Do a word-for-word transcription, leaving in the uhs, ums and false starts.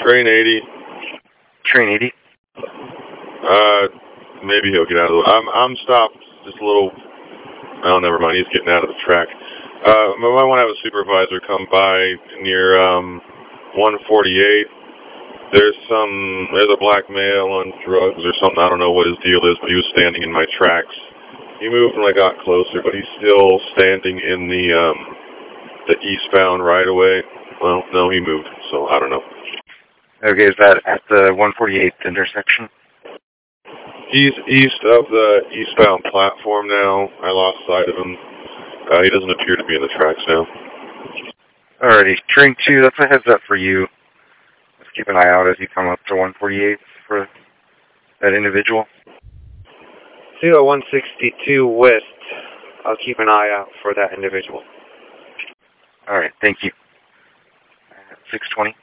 Train eighty. Train eighty? Uh, maybe he'll get out of the... I'm, I'm stopped just a little... Oh, never mind. He's getting out of the track. Uh, I might want to have a supervisor come by near, um, one forty-eight. There's some... There's a black male on drugs or something. I don't know what his deal is, but he was standing in my tracks. He moved when I got closer, but he's still standing in the, um, the eastbound right-of-way. Well, no, he moved, so I don't know. Okay, is that at the one forty-eighth intersection? He's east of the eastbound platform now. I lost sight of him. Uh, he doesn't appear to be in the tracks now. Alrighty, Train two, that's a heads up for you. Let's keep an eye out as you come up to one forty-eight for that individual. zero one sixty-two West. I'll keep an eye out for that individual. Alright, thank you. six twenty.